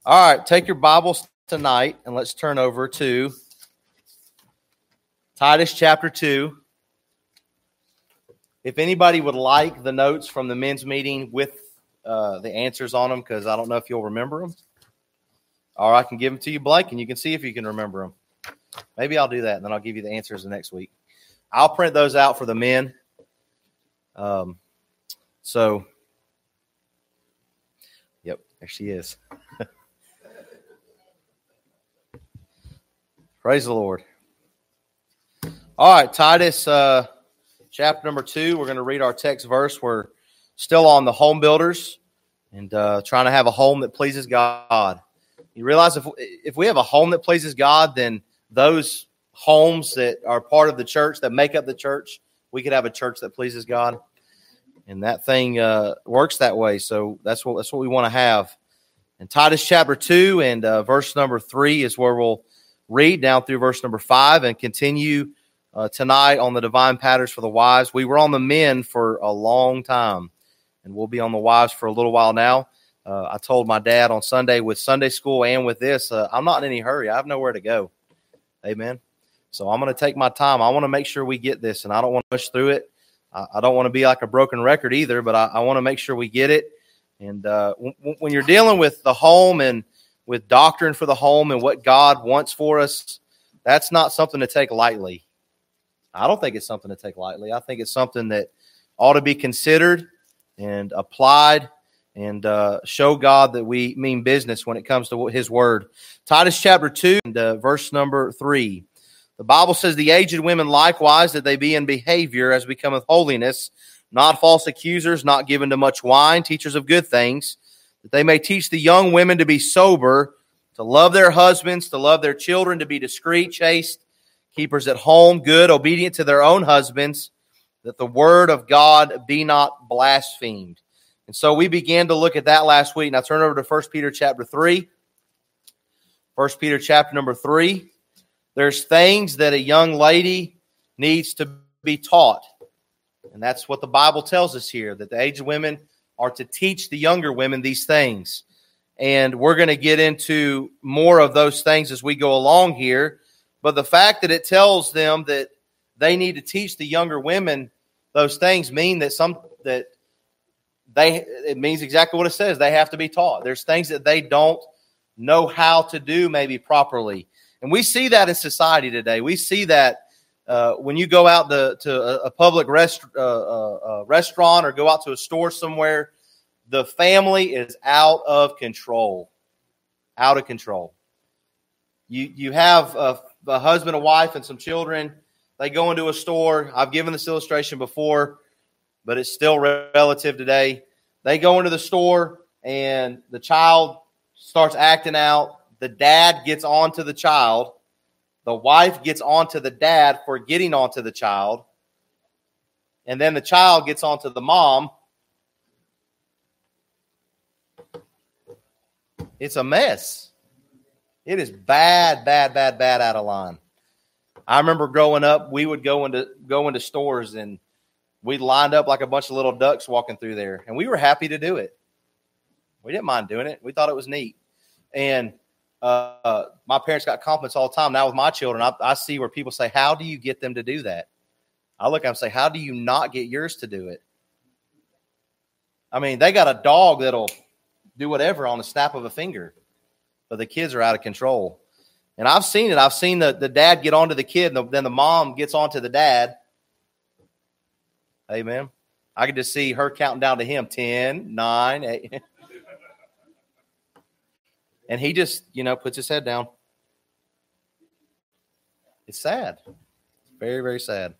All right, take your Bibles tonight and let's turn over to Titus chapter 2. If anybody would like the notes from the men's meeting with the answers on them, because I don't know if you'll remember them, or I can give them to you blank and you can see if you can remember them. Maybe I'll do that and then I'll give you the answers the next week. I'll print those out for the men. Yep, there she is. Praise the Lord. All right, Titus chapter number 2. We're going to read our text verse. We're still on the home builders and trying to have a home that pleases God. You realize if we have a home that pleases God, then those homes that are part of the church, that make up the church, we could have a church that pleases God. And that thing works that way. So that's what we want to have. And Titus chapter 2 and verse number 3 is where we'll read down through verse number 5 and continue tonight on the divine patterns for the wives. We were on the men for a long time, and we'll be on the wives for a little while now. I told my dad on Sunday with Sunday school and with this, I'm not in any hurry. I have nowhere to go. Amen. So I'm going to take my time. I want to make sure we get this, and I don't want to push through it. I don't want to be like a broken record either, but I want to make sure we get it. And when you're dealing with the home and with doctrine for the home and what God wants for us, that's not something to take lightly. I don't think it's something to take lightly. I think it's something that ought to be considered and applied and show God that we mean business when it comes to His Word. Titus chapter 2 and verse number 3. The Bible says, "The aged women likewise, that they be in behavior as becometh holiness, not false accusers, not given to much wine, teachers of good things, that they may teach the young women to be sober, to love their husbands, to love their children, to be discreet, chaste, keepers at home, good, obedient to their own husbands, that the word of God be not blasphemed." And so we began to look at that last week. Now turn over to 1 Peter chapter 3. 1 Peter chapter number 3. There's things that a young lady needs to be taught. And that's what the Bible tells us here, that the aged women are to teach the younger women these things. And we're going to get into more of those things as we go along here. But the fact that it tells them that they need to teach the younger women those things mean that it means exactly what it says. They have to be taught. There's things that they don't know how to do maybe properly. And we see that in society today. We see that when you go out to a public restaurant or go out to a store somewhere, the family is out of control. Out of control. You have a husband, a wife, and some children. They go into a store. I've given this illustration before, but it's still relative today. They go into the store, and the child starts acting out. The dad gets on to the child. The wife gets on to the dad for getting on to the child. And then the child gets on to the mom. It's a mess. It is bad out of line. I remember growing up, we would go into stores and we lined up like a bunch of little ducks walking through there. And we were happy to do it. We didn't mind doing it. We thought it was neat. And my parents got compliments all the time. Now with my children, I see where people say, "How do you get them to do that?" I look at them and say, "How do you not get yours to do it?" I mean, they got a dog that'll do whatever on the snap of a finger, but the kids are out of control. And I've seen it. I've seen the dad get onto the kid, and then the mom gets onto the dad. Amen. I could just see her counting down to him, 10, 9, 8. And he just, puts his head down. It's sad. Very, very sad.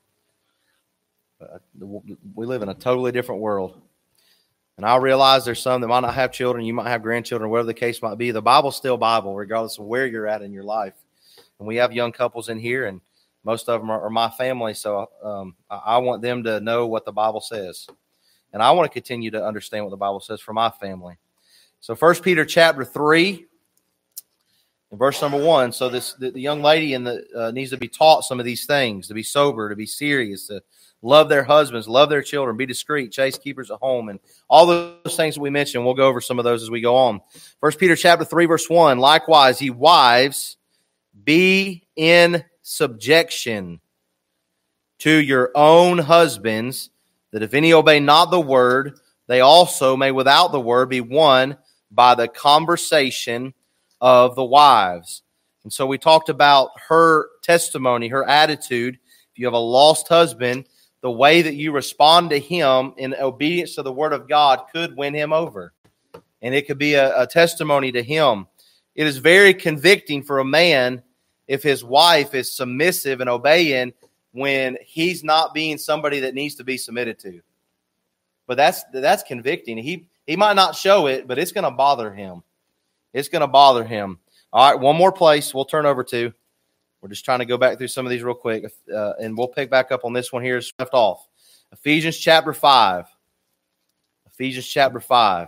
We live in a totally different world. And I realize there's some that might not have children. You might have grandchildren, whatever the case might be. The Bible's still Bible, regardless of where you're at in your life. And we have young couples in here, and most of them are my family. So I want them to know what the Bible says. And I want to continue to understand what the Bible says for my family. So 1 Peter chapter 3. In verse number 1, so the young lady needs to be taught some of these things, to be sober, to be serious, to love their husbands, love their children, be discreet, chase keepers at home, and all those things that we mentioned. We'll go over some of those as we go on. 1 Peter chapter 3, verse 1, likewise, ye wives, be in subjection to your own husbands, that if any obey not the word, they also may without the word be won by the conversation of the wives. And so we talked about her testimony, her attitude. If you have a lost husband, the way that you respond to him in obedience to the word of God could win him over. And it could be a testimony to him. It is very convicting for a man if his wife is submissive and obeying when he's not being somebody that needs to be submitted to. But that's convicting. He might not show it, but it's going to bother him. It's going to bother him. All right, one more place we'll turn over to. We're just trying to go back through some of these real quick, and we'll pick back up on this one here as left off. Ephesians chapter 5. Ephesians chapter 5.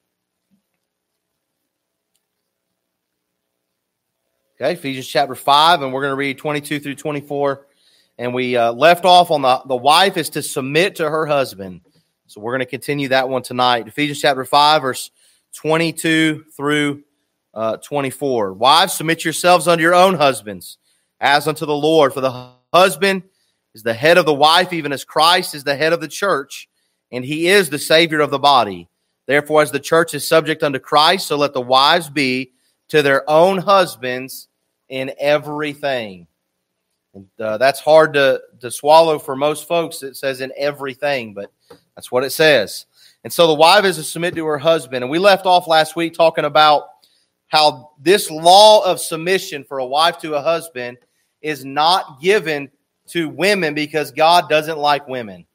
Okay, Ephesians chapter 5, and we're going to read 22 through 24. And we left off on the wife is to submit to her husband. So we're going to continue that one tonight. Ephesians chapter 5, verse 22 through 24. Wives, submit yourselves unto your own husbands, as unto the Lord. For the husband is the head of the wife, even as Christ is the head of the church, and he is the Savior of the body. Therefore, as the church is subject unto Christ, so let the wives be to their own husbands in everything. And that's hard to swallow for most folks. It says in everything, but that's what it says. And so the wife is to submit to her husband. And we left off last week talking about how this law of submission for a wife to a husband is not given to women because God doesn't like women.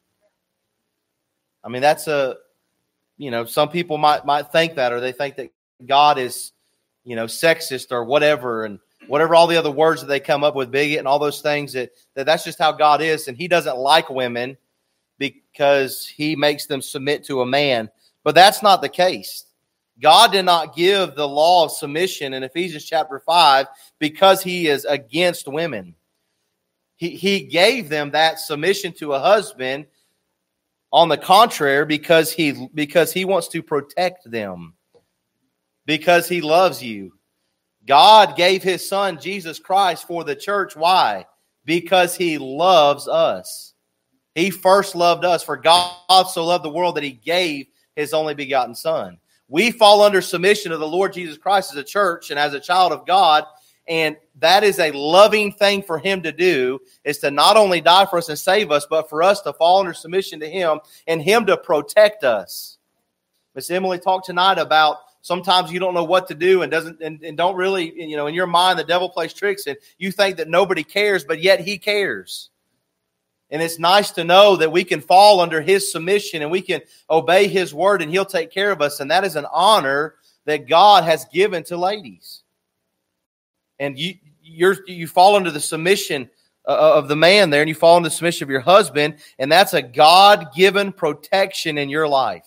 I mean, that's some people might think that, or they think that God is, sexist or whatever, and whatever all the other words that they come up with, bigot and all those things, that's just how God is. And he doesn't like women because he makes them submit to a man. But that's not the case. God did not give the law of submission in Ephesians chapter 5 because he is against women. He gave them that submission to a husband, on the contrary, because he wants to protect them, because he loves you. God gave his son, Jesus Christ, for the church. Why? Because he loves us. He first loved us. For God so loved the world that he gave his only begotten son. We fall under submission of the Lord Jesus Christ as a church and as a child of God. And that is a loving thing for him to do, is to not only die for us and save us, but for us to fall under submission to him and him to protect us. Miss Emily talked tonight about sometimes you don't know what to do and don't really, in your mind, the devil plays tricks and you think that nobody cares, but yet he cares. And it's nice to know that we can fall under his submission and we can obey his word and he'll take care of us. And that is an honor that God has given to ladies. And you fall under the submission of the man there, and you fall under the submission of your husband, and that's a God-given protection in your life.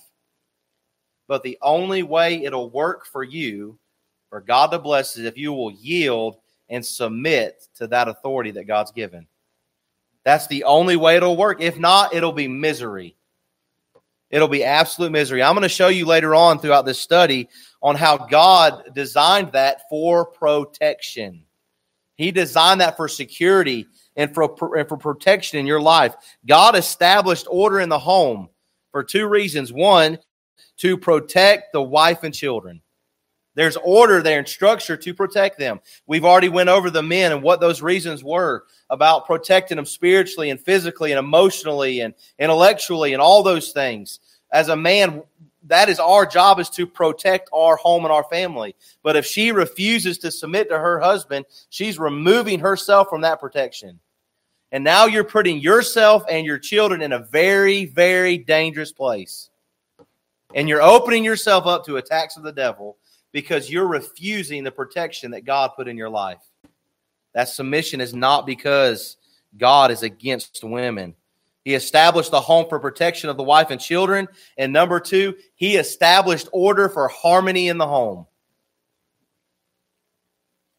But the only way it'll work for you, for God to bless, is if you will yield and submit to that authority that God's given. That's the only way it'll work. If not, it'll be misery. It'll be absolute misery. I'm going to show you later on throughout this study on how God designed that for protection. He designed that for security and for protection in your life. God established order in the home for two reasons. One, to protect the wife and children. There's order there and structure to protect them. We've already went over the men and what those reasons were about protecting them spiritually and physically and emotionally and intellectually and all those things. As a man, that is our job, is to protect our home and our family. But if she refuses to submit to her husband, she's removing herself from that protection. And now you're putting yourself and your children in a very, very dangerous place. And you're opening yourself up to attacks of the devil because you're refusing the protection that God put in your life. That submission is not because God is against women. He established the home for protection of the wife and children. And number two, he established order for harmony in the home.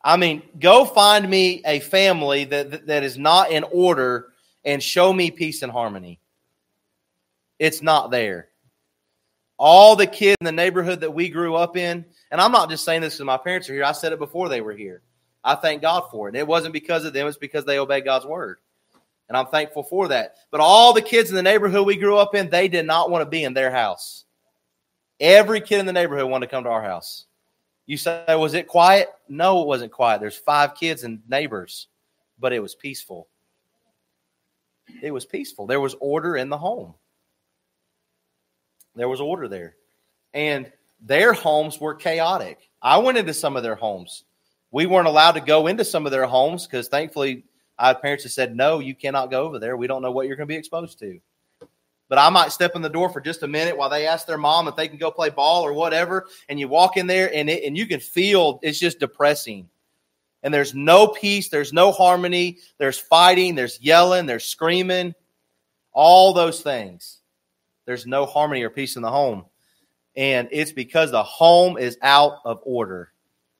I mean, go find me a family that is not in order and show me peace and harmony. It's not there. All the kids in the neighborhood that we grew up in, and I'm not just saying this because my parents are here. I said it before they were here. I thank God for it. And it wasn't because of them. It's because they obeyed God's word. And I'm thankful for that. But all the kids in the neighborhood we grew up in, they did not want to be in their house. Every kid in the neighborhood wanted to come to our house. You say, was it quiet? No, it wasn't quiet. There's 5 kids and neighbors. But it was peaceful. It was peaceful. There was order in the home. There was order there. And their homes were chaotic. I went into some of their homes. We weren't allowed to go into some of their homes because thankfully I had parents that said, no, you cannot go over there. We don't know what you're going to be exposed to. But I might step in the door for just a minute while they ask their mom if they can go play ball or whatever. And you walk in there and you can feel it's just depressing. And there's no peace. There's no harmony. There's fighting. There's yelling. There's screaming. All those things. There's no harmony or peace in the home. And it's because the home is out of order.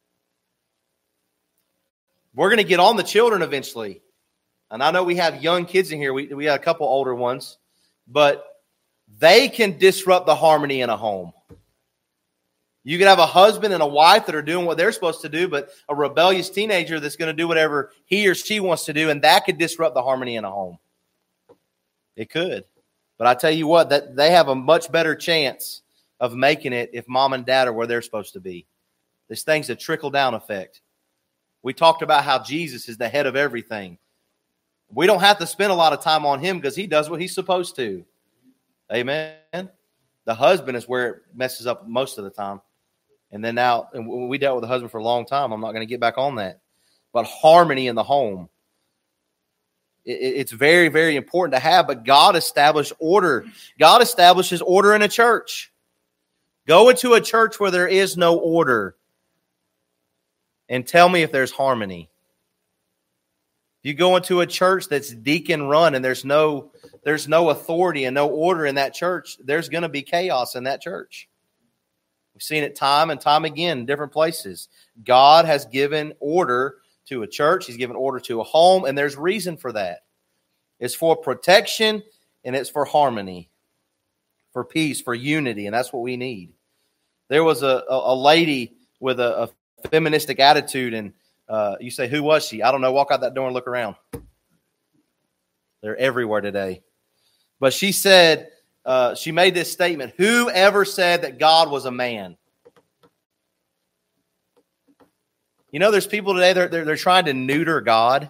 We're going to get on the children eventually. And I know we have young kids in here. We have a couple older ones. But they can disrupt the harmony in a home. You could have a husband and a wife that are doing what they're supposed to do, but a rebellious teenager that's going to do whatever he or she wants to do, and that could disrupt the harmony in a home. It could. But I tell you what, that they have a much better chance of making it if mom and dad are where they're supposed to be. This thing's a trickle-down effect. We talked about how Jesus is the head of everything. We don't have to spend a lot of time on him because he does what he's supposed to. Amen. The husband is where it messes up most of the time. And then now, and we dealt with the husband for a long time. I'm not going to get back on that. But harmony in the home. It's very, very important to have, but God established order. God establishes order in a church. Go into a church where there is no order and tell me if there's harmony. If you go into a church that's deacon run and there's no authority and no order in that church, there's going to be chaos in that church. We've seen it time and time again in different places. God has given order to a church. He's given order to a home, and there's reason for that. It's for protection, and it's for harmony, for peace, for unity, and that's what we need. There was a lady with a feministic attitude, and you say, who was she? I don't know. Walk out that door and look around. They're everywhere today. But she said, she made this statement, whoever said that God was a man? You know, there's people today, they're trying to neuter God.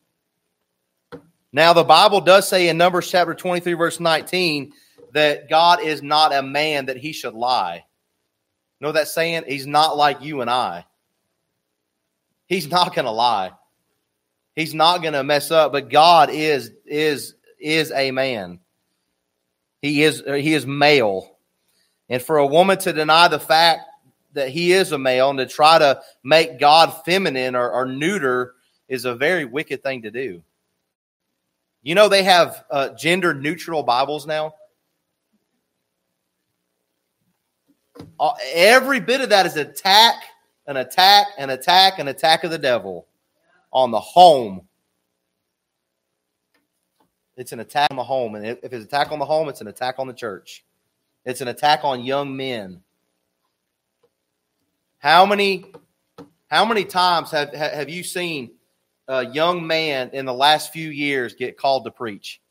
Now, the Bible does say in Numbers chapter 23, verse 19, that God is not a man that he should lie. You know what that's saying? He's not like you and I. He's not going to lie. He's not going to mess up, but God is a man. He is male. And for a woman to deny the fact that he is a male and to try to make God feminine or neuter is a very wicked thing to do. You know, they have gender neutral Bibles now. Every bit of that is an attack of the devil on the home. It's an attack on the home. And if it's an attack on the home, it's an attack on the church. It's an attack on young men. How many times have you seen a young man in the last few years get called to preach?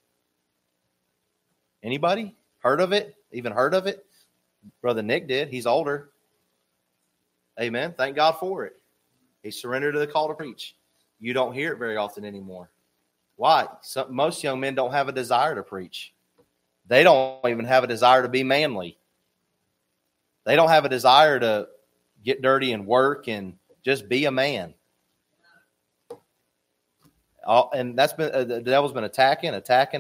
Anybody heard of it? Even heard of it? Brother Nick did. He's older. Amen. Thank God for it. He surrendered to the call to preach. You don't hear it very often anymore. Why? Most young men don't have a desire to preach. They don't even have a desire to be manly. They don't have a desire to get dirty and work and just be a man. And that's been the devil's been attacking.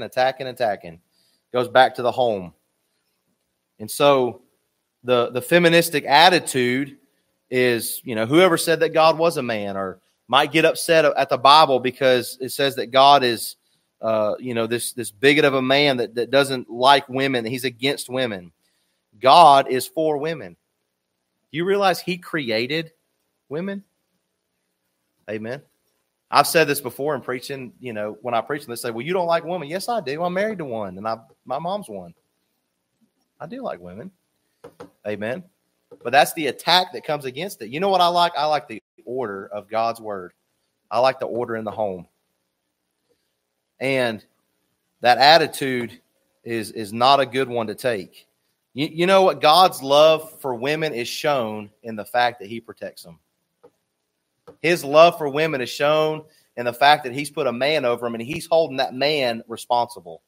Goes back to the home. And so the feministic attitude is, you know, whoever said that God was a man or might get upset at the Bible because it says that God is, this bigot of a man that doesn't like women. He's against women. God is for women. Do you realize he created women? Amen. I've said this before in preaching, when I preach, and they say, well, you don't like women. Yes, I do. I'm married to one, and my mom's one. I do like women. Amen. But that's the attack that comes against it. You know what I like? I like the order of God's word. I like the order in the home. And that attitude is not a good one to take. You know what? God's love for women is shown in the fact that he protects them. His love for women is shown in the fact that he's put a man over them and he's holding that man responsible.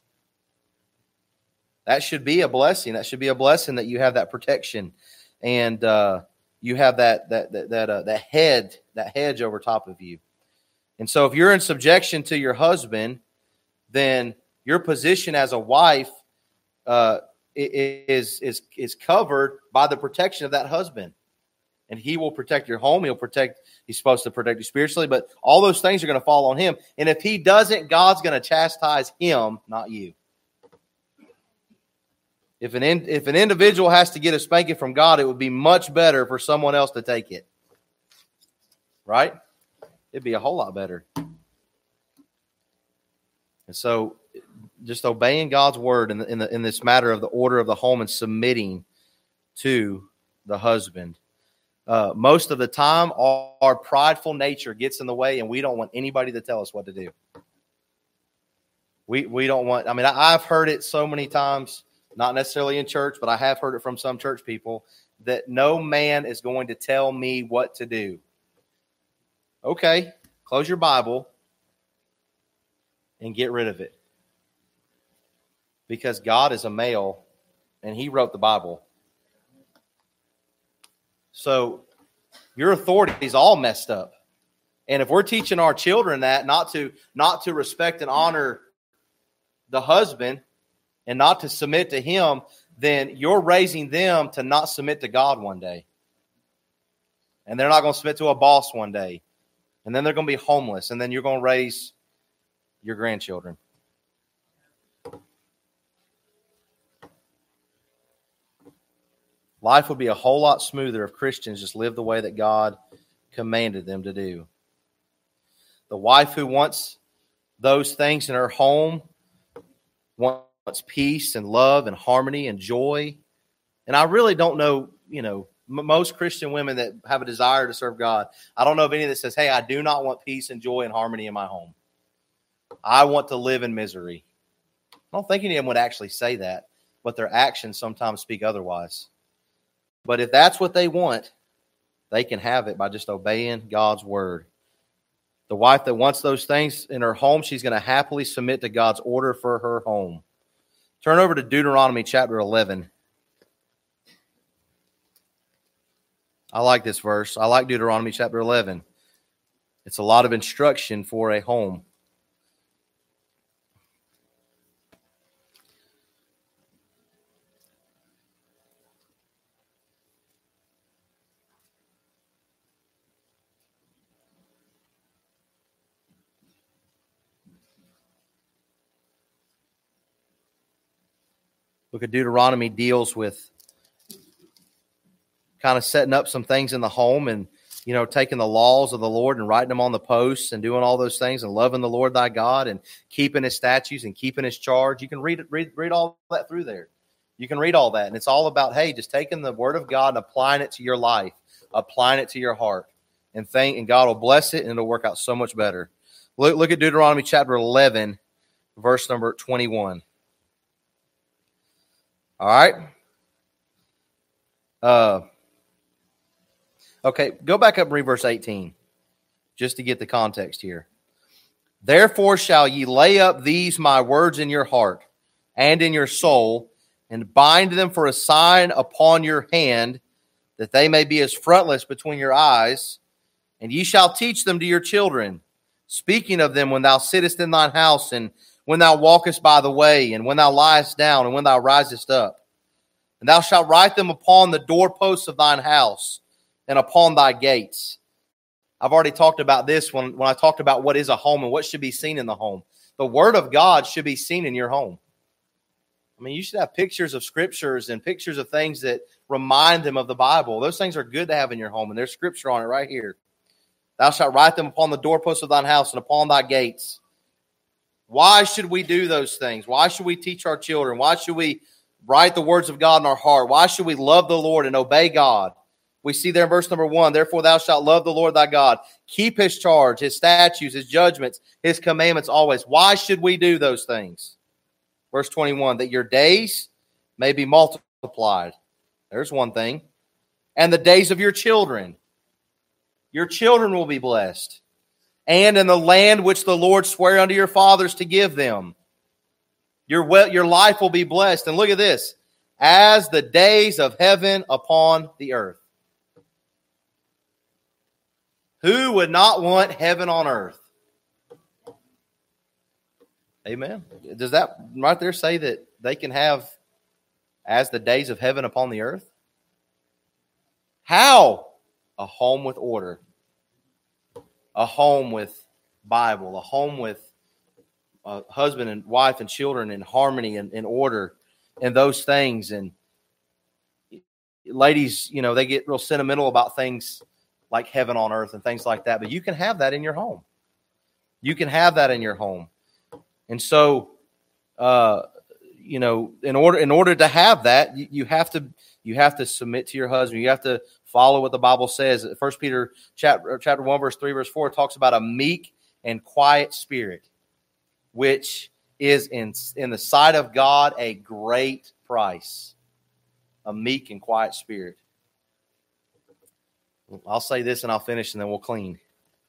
That should be a blessing. That should be a blessing that you have that protection and you have that hedge over top of you. And so if you're in subjection to your husband, then your position as a wife is covered by the protection of that husband. And he will protect your home. He's supposed to protect you spiritually, but all those things are going to fall on him. And if he doesn't, God's going to chastise him, not you. If an individual has to get a spanking from God, it would be much better for someone else to take it. Right? It'd be a whole lot better. And so just obeying God's word in this matter of the order of the home and submitting to the husband. Most of the time, our prideful nature gets in the way, and we don't want anybody to tell us what to do. We don't want, I've heard it so many times, not necessarily in church, but I have heard it from some church people, that no man is going to tell me what to do. Okay, close your Bible and get rid of it. Because God is a male, and he wrote the Bible. So your authority is all messed up. And if we're teaching our children that not to respect and honor the husband and not to submit to him, then you're raising them to not submit to God one day. And they're not going to submit to a boss one day. And then they're going to be homeless. And then you're going to raise your grandchildren. Life would be a whole lot smoother if Christians just lived the way that God commanded them to do. The wife who wants those things in her home wants peace and love and harmony and joy. And I really don't know, most Christian women that have a desire to serve God, I don't know of any that says, hey, I do not want peace and joy and harmony in my home. I want to live in misery. I don't think any of them would actually say that, but their actions sometimes speak otherwise. But if that's what they want, they can have it by just obeying God's word. The wife that wants those things in her home, she's going to happily submit to God's order for her home. Turn over to Deuteronomy chapter 11. I like this verse. I like Deuteronomy chapter 11. It's a lot of instruction for a home. Book of Deuteronomy deals with kind of setting up some things in the home and, taking the laws of the Lord and writing them on the posts and doing all those things and loving the Lord thy God and keeping his statutes and keeping his charge. You can read all that through there. You can read all that. And it's all about, hey, just taking the word of God and applying it to your life, applying it to your heart, and God will bless it and it'll work out so much better. Look at Deuteronomy chapter 11, verse number 21. All right. Okay, go back up and read verse 18, just to get the context here. Therefore shall ye lay up these my words in your heart and in your soul, and bind them for a sign upon your hand, that they may be as frontlets between your eyes, and ye shall teach them to your children, speaking of them when thou sittest in thine house, and when thou walkest by the way, and when thou liest down, and when thou risest up. And thou shalt write them upon the doorposts of thine house, and upon thy gates. I've already talked about this when I talked about what is a home and what should be seen in the home. The word of God should be seen in your home. You should have pictures of scriptures and pictures of things that remind them of the Bible. Those things are good to have in your home, and there's scripture on it right here. Thou shalt write them upon the doorposts of thine house and upon thy gates. Why should we do those things? Why should we teach our children? Why should we write the words of God in our heart? Why should we love the Lord and obey God? We see there in verse number 1, therefore thou shalt love the Lord thy God. Keep his charge, his statutes, his judgments, his commandments always. Why should we do those things? Verse 21, that your days may be multiplied. There's one thing. And the days of your children. Your children will be blessed. And in the land which the Lord sware unto your fathers to give them. Your life will be blessed. And look at this. As the days of heaven upon the earth. Who would not want heaven on earth? Amen. Does that right there say that they can have as the days of heaven upon the earth? How? A home with order. A home with Bible. A home with a husband and wife and children in harmony and in order and those things. And ladies, you know, they get real sentimental about things like heaven on earth and things like that. But you can have that in your home. You can have that in your home. And so, you know, in order to have that, you have to submit to your husband. You have to follow what the Bible says. 1 Peter chapter 1, verse 3, verse 4 talks about a meek and quiet spirit, which is in the sight of God a great price. A meek and quiet spirit. I'll say this and I'll finish and then we'll clean.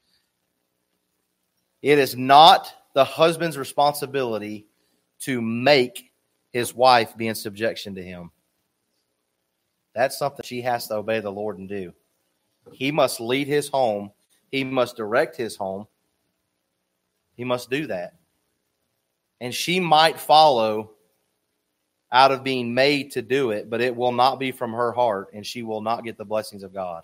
It is not the husband's responsibility to make his wife be in subjection to him. That's something she has to obey the Lord and do. He must lead his home. He must direct his home. He must do that. And she might follow out of being made to do it, but it will not be from her heart, and she will not get the blessings of God.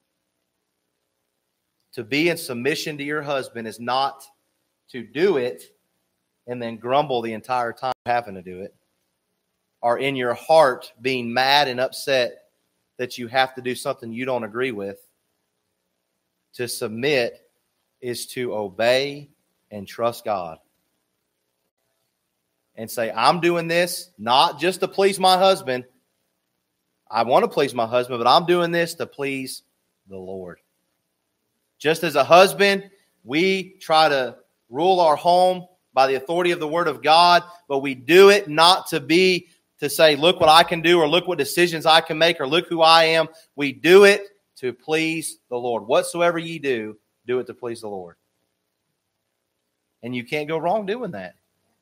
To be in submission to your husband is not to do it and then grumble the entire time having to do it, or in your heart being mad and upset that you have to do something you don't agree with. To submit is to obey and trust God. And say, I'm doing this not just to please my husband. I want to please my husband, but I'm doing this to please the Lord. Just as a husband, we try to rule our home by the authority of the Word of God, but we do it not to say, look what I can do, or look what decisions I can make, or look who I am. We do it to please the Lord. Whatsoever ye do, do it to please the Lord. And you can't go wrong doing that.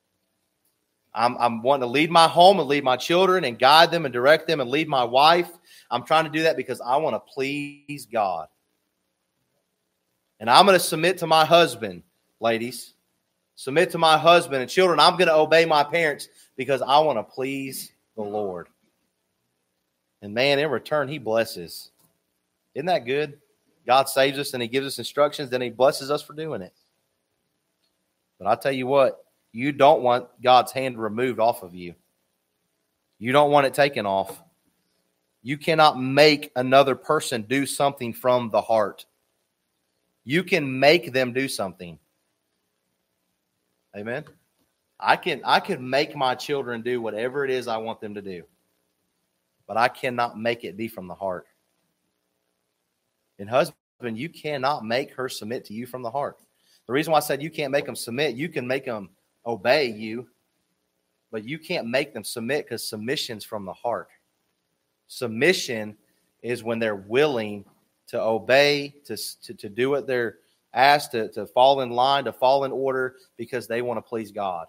I'm wanting to lead my home and lead my children and guide them and direct them and lead my wife. I'm trying to do that because I want to please God. And I'm going to submit to my husband, ladies. Submit to my husband and children. I'm going to obey my parents because I want to please the Lord. And man, in return, he blesses. Isn't that good? God saves us and he gives us instructions, then he blesses us for doing it. But I tell you what, you don't want God's hand removed off of you. You don't want it taken off. You cannot make another person do something from the heart. You can make them do something. Amen. I can make my children do whatever it is I want them to do. But I cannot make it be from the heart. And husband, you cannot make her submit to you from the heart. The reason why I said you can't make them submit, you can make them obey you, but you can't make them submit because submission's from the heart. Submission is when they're willing to obey, to do what they're asked, to fall in line, to fall in order because they want to please God.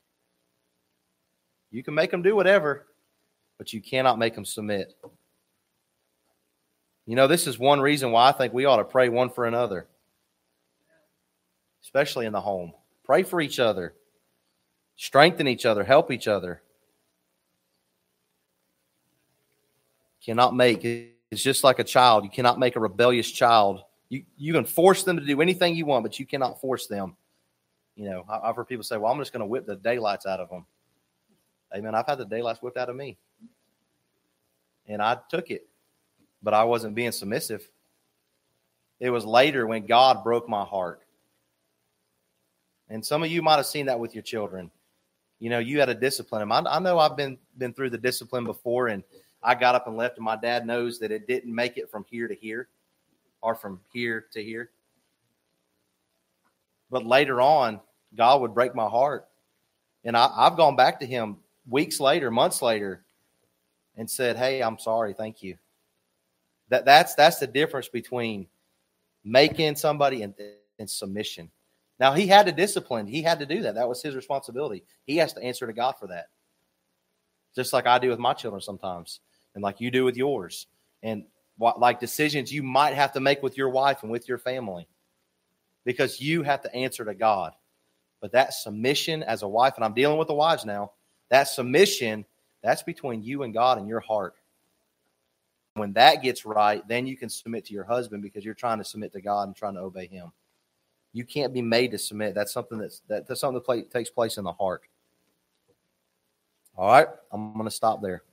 You can make them do whatever, but you cannot make them submit. You know, this is one reason why I think we ought to pray one for another, especially in the home. Pray for each other. Strengthen each other. Help each other. Cannot make. It's just like a child. You cannot make a rebellious child. You can force them to do anything you want, but you cannot force them. You know, I've heard people say, well, I'm just going to whip the daylights out of them. Amen. I've had the daylights whipped out of me. And I took it. But I wasn't being submissive. It was later when God broke my heart. And some of you might have seen that with your children. You know, you had to discipline them. I know I've been through the discipline before, and I got up and left, and my dad knows that it didn't make it from here to here or from here to here. But later on, God would break my heart. And I've gone back to him weeks later, months later, and said, hey, I'm sorry, thank you. That's the difference between making somebody and submission. Now, he had to discipline. He had to do that. That was his responsibility. He has to answer to God for that. Just like I do with my children sometimes, and like you do with yours. And like decisions you might have to make with your wife and with your family, because you have to answer to God. But that submission as a wife, and I'm dealing with the wives now, that submission, that's between you and God and your heart. When that gets right, then you can submit to your husband, because you're trying to submit to God and trying to obey him. You can't be made to submit. That's something that takes place in the heart. All right, I'm going to stop there.